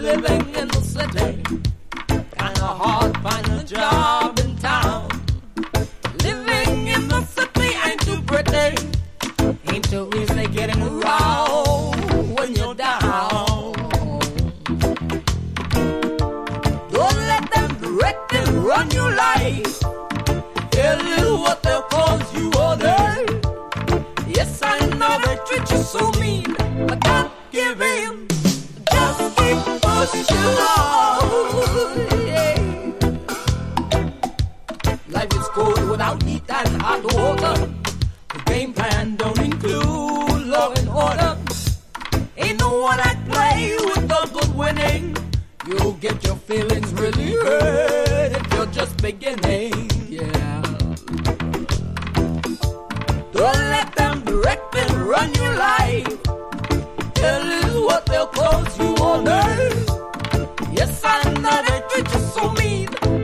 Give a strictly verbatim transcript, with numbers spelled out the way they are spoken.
living in the city. Kinda hard finding a job in town. Living in the city ain't too pretty. Ain't too easy getting around when you're down. Don't let them direct and run your life. Tell you what they'll cause you all day. Yes, I know they treat you so mean, but don't give in. Just keep pushing on. Yeah. Life is cold without heat and hot water. The game plan don't include law and order. Ain't no one that play with the good winning. You'll get your feelings really hurt if you're just beginning. Yeah. Don't let them direct and run your life. Tell you what they'll cause you all day. Yes, I know they treat you so mean,